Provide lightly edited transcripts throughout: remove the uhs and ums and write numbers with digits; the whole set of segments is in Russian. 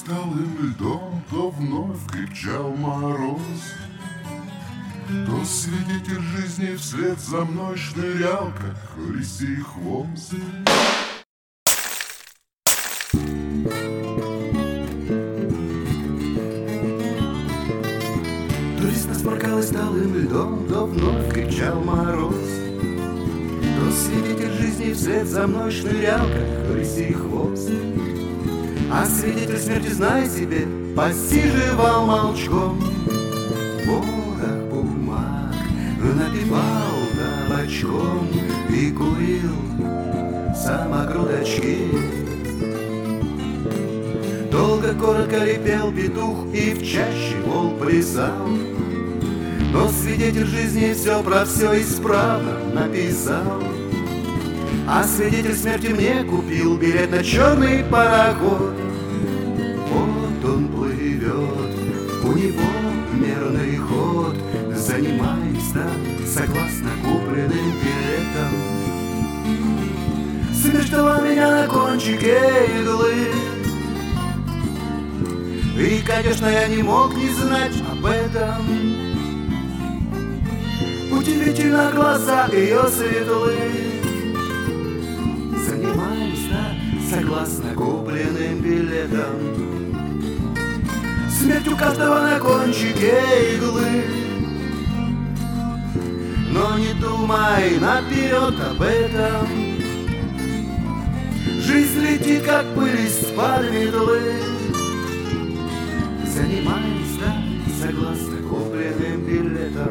талым льдом, то вновь крепчал мороз, то свидетель жизни вслед за мной шнырял, как лисий хвост. То весна сморкалась талым льдом, то вновь крепчал мороз, то свидетель жизни вслед за мной шнырял, как лисий хвост. А свидетель смерти, знай себе, посиживал молчком. Ворох бумаг напивал табачком и курил самокруточки. Долго, коротко репел петух, и в чаще волк плясал. Но свидетель жизни все про все исправно написал. А свидетель смерти мне купил билет на черный пароход. Вот он плывет, у него мерный ход. Занимай места согласно купленным билетам. Смерть ждала меня на кончике иглы, и, конечно, я не мог не знать об этом. Удивительно глаза ее светлые, занимай места согласно купленным билетам. Смерть у каждого на кончике иглы, но не думай наперед об этом. Жизнь летит, как пыль из-под метлы. Занимай места согласно купленным билетам.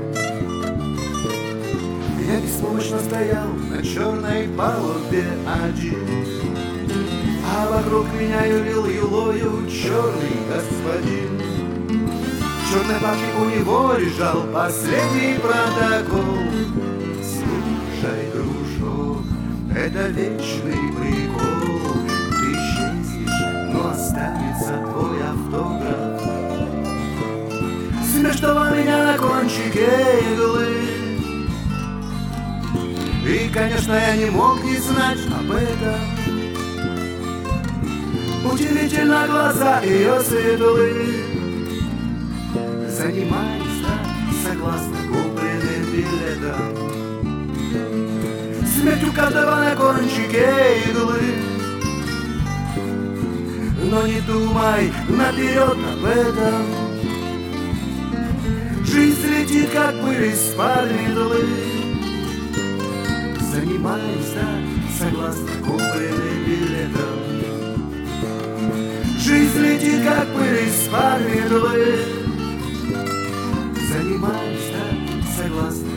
Я беспомощно стоял на черной палубе один, а вокруг меня юлил юлою черный господин. В черной папке у него лежал последний протокол. Слушай, дружок, это вечный прикол. Ты исчезнешь, но останется твой автограф. Смерть ждала меня на кончике иглы, и, конечно, я не мог не знать об этом. Удивительно глаза ее светлые, занимай места согласно купленным билетам. Смерть у каждого на кончике иглы, но не думай наперед об этом. Жизнь летит, как пыль из-под метлы. Занимай места согласно купленным билетам. Жизнь летит, как пыль из-под метлы. Занимай места согласно